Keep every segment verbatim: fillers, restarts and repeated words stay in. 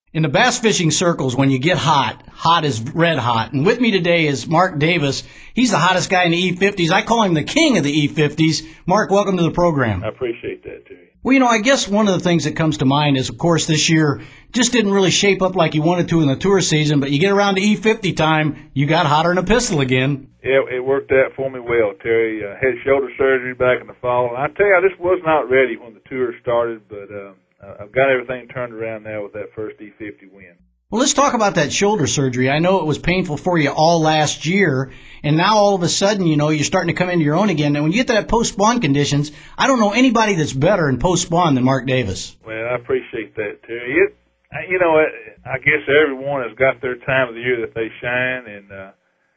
In the bass fishing circles, when you get hot, hot is red hot. And with me today is Mark Davis. He's the hottest guy in the E fifties. I call him the king of the E fifties. Mark, welcome to the program. I appreciate that, too. Well, you know, I guess one of the things that comes to mind is, of course, this year just didn't really shape up like you wanted to in the tour season, but you get around to E fifty time, you got hotter than a pistol again. Yeah, it worked out for me well, Terry. I uh, had shoulder surgery back in the fall, and I tell you, I just was not ready when the tour started, but um, I've got everything turned around now with that first E fifty win. Well, let's talk about that shoulder surgery. I know it was painful for you all last year, and now all of a sudden, you know, you're starting to come into your own again. And when you get to that post-spawn conditions, I don't know anybody that's better in post-spawn than Mark Davis. Well, I appreciate that, Terry. It, you know, I guess everyone has got their time of the year that they shine, and uh,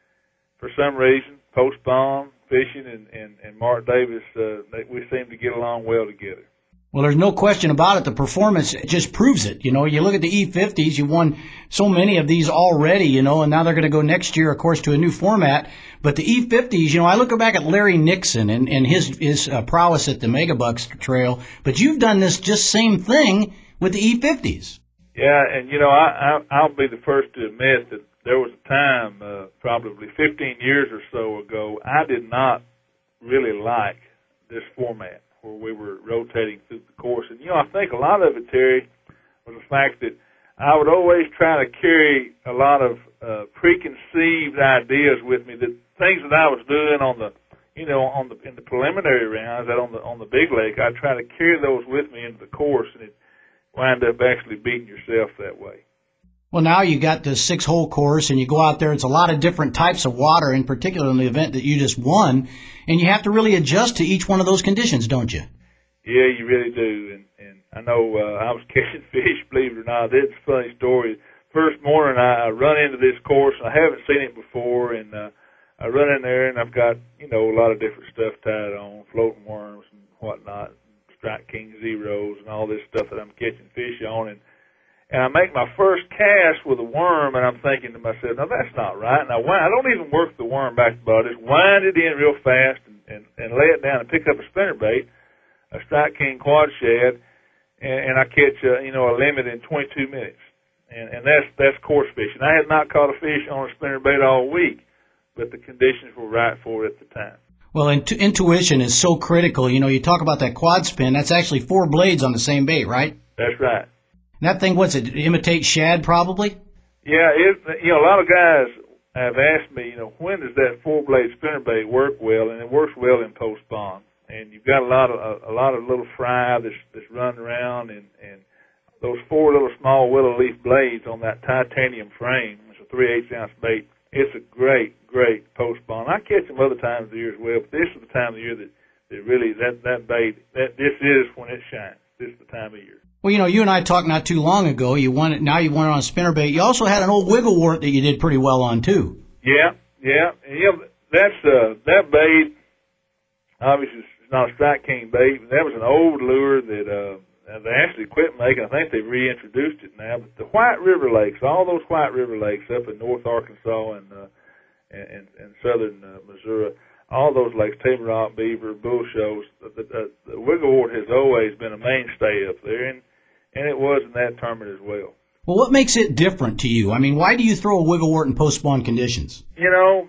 for some reason, post-spawn fishing and, and, and Mark Davis, uh, they, we seem to get along well together. Well, there's no question about it. The performance just proves it. You know, you look at the E fifties, you won so many of these already, you know, and now they're going to go next year, of course, to a new format. But the E fifties, you know, I look back at Larry Nixon and, and his, his uh, prowess at the Megabucks Trail, but you've done this just same thing with the E fifties. Yeah, and, you know, I, I, I'll be the first to admit that there was a time, uh, probably fifteen years or so ago, I did not really like this format, where we were rotating through the course. And, you know, I think a lot of it, Terry, was the fact that I would always try to carry a lot of uh, preconceived ideas with me, that things that I was doing on the, you know, on the in the preliminary rounds, that on the on the big lake, I try to carry those with me into the course, and it wind up actually beating yourself that way. Well, now you got the six-hole course, and you go out there. It's a lot of different types of water, in particular in the event that you just won, and you have to really adjust to each one of those conditions, don't you? Yeah, you really do. And, and I know uh, I was catching fish, believe it or not. It's a funny story. First morning, I, I run into this course, and I haven't seen it before, and uh, I run in there, and I've got, you know, a lot of different stuff tied on, floating worms and whatnot, Strike King Zeros and all this stuff that I'm catching fish on, and And I make my first cast with a worm, and I'm thinking to myself, no, that's not right. And I wind, I don't even work the worm back to bottom. I just wind it in real fast and, and, and lay it down and pick up a spinnerbait, a Strike King quad shad, and, and I catch, a, you know, a limit in twenty-two minutes. And, and that's that's course fishing. I had not caught a fish on a spinnerbait all week, but the conditions were right for it at the time. Well, intu- intuition is so critical. You know, you talk about that quad spin. That's actually four blades on the same bait, right? That's right. That thing, what's it, imitate shad probably? Yeah, it, you know, a lot of guys have asked me, you know, when does that four-blade spinnerbait work well, and it works well in post-spawn. And you've got a lot of a, a lot of little fry that's, that's running around, and, and those four little small willow leaf blades on that titanium frame, it's a three-eighths ounce bait. It's a great, great post-spawn. I catch them other times of the year as well, but this is the time of the year that, that really, that, that bait, that this is when it shines. This is the time of year. Well, you know, you and I talked not too long ago. You won it. Now you won it on a spinnerbait. You also had an old wiggle wart that you did pretty well on too. Yeah, yeah, yeah. That's uh, that bait. Obviously, it's not a Strike King bait. But that was an old lure that uh, they actually quit making. I think they've reintroduced it now. But the White River Lakes, all those White River Lakes up in North Arkansas and uh, and, and southern uh, Missouri. All those lakes, Table Rock, Beaver, Bull Shoals, the, the, the wiggle wart has always been a mainstay up there, and, and it was in that tournament as well. Well, what makes it different to you? I mean, why do you throw a wiggle wart in post-spawn conditions? You know,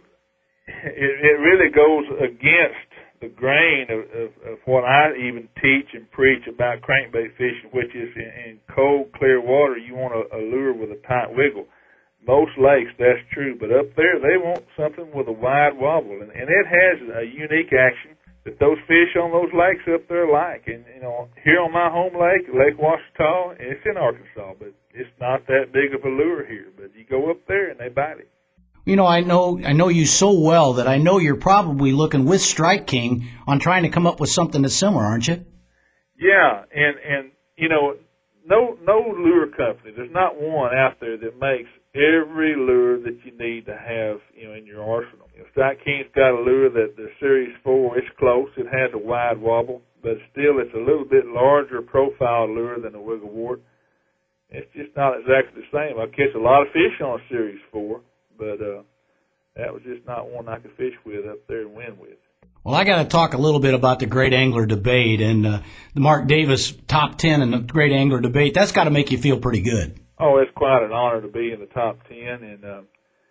it, it really goes against the grain of, of, of what I even teach and preach about crankbait fishing, which is in, in cold, clear water, you want a, a lure with a tight wiggle. Most lakes, that's true, but up there, they want something with a wide wobble, and, and it has a unique action that those fish on those lakes up there like. And, you know, here on my home lake, Lake Ouachita, it's in Arkansas, but it's not that big of a lure here. But you go up there, and they bite it. You know, I know I know you so well that I know you're probably looking with Strike King on trying to come up with something that's similar, aren't you? Yeah, and, and you know, no no lure company, there's not one out there that makes every lure that you need to have, you know, in your arsenal. You know, Strike King's got a lure that the Series four, it's close. It has a wide wobble, but still it's a little bit larger profile lure than a wiggle wart. It's just not exactly the same. I catch a lot of fish on a Series four, but uh, that was just not one I could fish with up there and win with. Well, I got to talk a little bit about the Great Angler Debate and uh, the Mark Davis top ten in the Great Angler Debate. That's got to make you feel pretty good. oh, it's quite an honor to be in the top ten, and uh,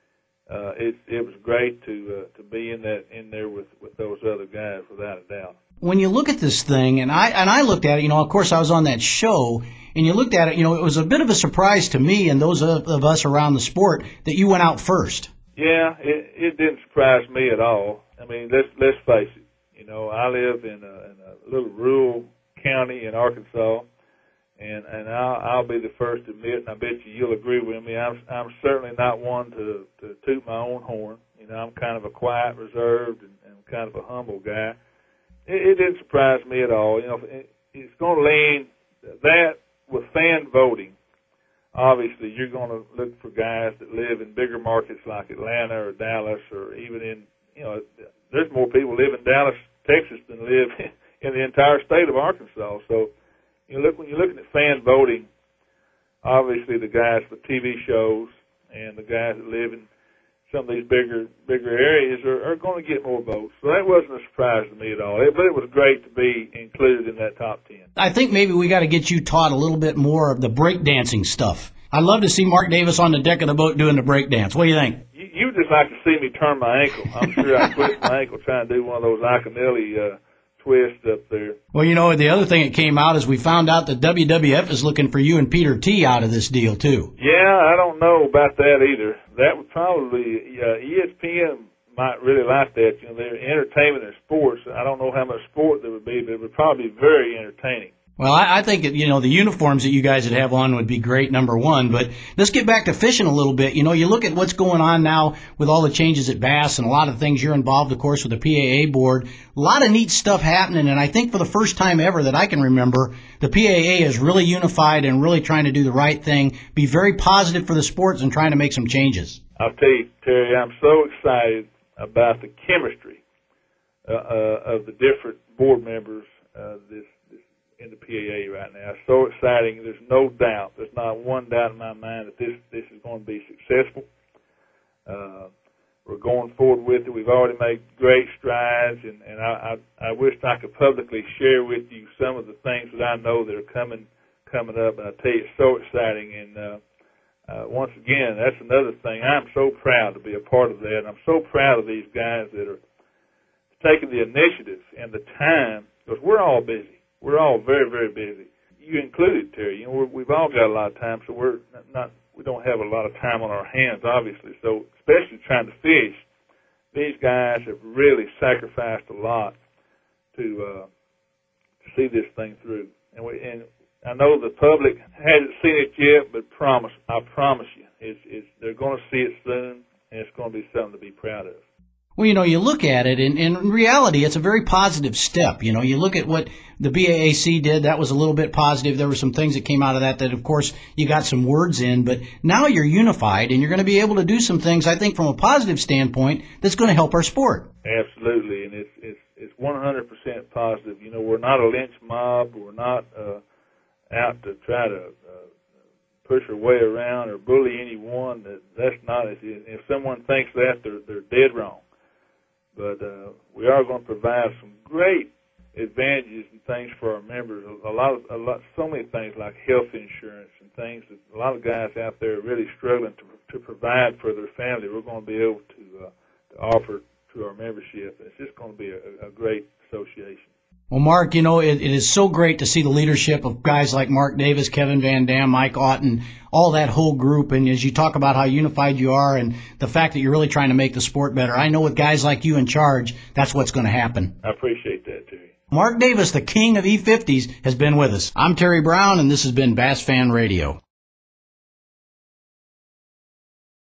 uh, it it was great to uh, to be in that in there with, with those other guys, without a doubt. When you look at this thing, and I and I looked at it, you know, of course I was on that show, and you looked at it, you know, it was a bit of a surprise to me and those of, of us around the sport that you went out first. Yeah, it, it didn't surprise me at all. I mean, let's let's face it. You know, I live in a, in a little rural county in Arkansas, and and I'll, I'll be the first to admit, and I bet you you'll agree with me. I'm I'm certainly not one to to toot my own horn. You know, I'm kind of a quiet, reserved, and, and kind of a humble guy. It, it didn't surprise me at all. You know, it, it's going to lean that with fan voting. Obviously, you're going to look for guys that live in bigger markets like Atlanta or Dallas, or even in, you know, there's more people live in Dallas, Texas than live in the entire state of Arkansas. So, you know, look, when you're looking at fan voting, obviously the guys for T V shows and the guys that live in some of these bigger bigger areas are, are going to get more votes. So that wasn't a surprise to me at all. It, but it was great to be included in that top ten. I think maybe we got to get you taught a little bit more of the breakdancing stuff. I'd love to see Mark Davis on the deck of the boat doing the breakdance. What do you think? You, you just like to see me turn my ankle. I'm sure I twist my ankle trying to do one of those Iaconelli uh, twists up there. Well, you know, the other thing that came out is we found out that W W F is looking for you and Peter T out of this deal, too. Yeah, I don't know about that either. That would probably, uh, E S P N might really like that. You know, they're entertainment and sports. I don't know how much sport there would be, but it would probably be very entertaining. Well, I, I think, you know, the uniforms that you guys would have on would be great, number one. But let's get back to fishing a little bit. You know, you look at what's going on now with all the changes at Bass and a lot of things. You're involved, of course, with the P A A board. A lot of neat stuff happening. And I think for the first time ever that I can remember, the P A A is really unified and really trying to do the right thing, be very positive for the sports and trying to make some changes. I'll tell you, Terry, I'm so excited about the chemistry uh, uh, of the different board members uh, this, this in the P A A right now. It's so exciting. There's no doubt. There's not one doubt in my mind that this this is going to be successful. Uh, we're going forward with it. We've already made great strides, and, and I, I, I wish I could publicly share with you some of the things that I know that are coming coming up. And I tell you, it's so exciting. And uh, uh, once again, that's another thing. I'm so proud to be a part of that. And I'm so proud of these guys that are taking the initiative and the time, because we're all busy. We're all very, very busy. You included, Terry. You know, we're, we've all got a lot of time, so we're not. We don't have a lot of time on our hands, obviously. So, especially trying to fish, these guys have really sacrificed a lot to uh, to see this thing through. And we, and I know the public hasn't seen it yet, but promise, I promise you, it's, it's they're going to see it soon, and it's going to be something to be proud of. Well, you know, you look at it, and, and in reality, it's a very positive step. You know, you look at what the B A A C did, that was a little bit positive. There were some things that came out of that that, of course, you got some words in. But now you're unified, and you're going to be able to do some things, I think, from a positive standpoint that's going to help our sport. Absolutely, and it's it's it's one hundred percent positive. You know, we're not a lynch mob. We're not uh, out to try to uh, push our way around or bully anyone. That That's not it. If someone thinks that, they're, they're dead wrong. But uh, we are going to provide some great advantages and things for our members. A lot of, a lot, so many things like health insurance and things that a lot of guys out there are really struggling to to provide for their family. We're going to be able to, uh, to offer to our membership. It's just going to be a, a great association. Well, Mark, you know, it, it is so great to see the leadership of guys like Mark Davis, Kevin Van Dam, Mike Otten, all that whole group. And as you talk about how unified you are and the fact that you're really trying to make the sport better, I know with guys like you in charge, that's what's going to happen. I appreciate that, Terry. Mark Davis, the king of E fifties, has been with us. I'm Terry Brown, and this has been Bass Fan Radio.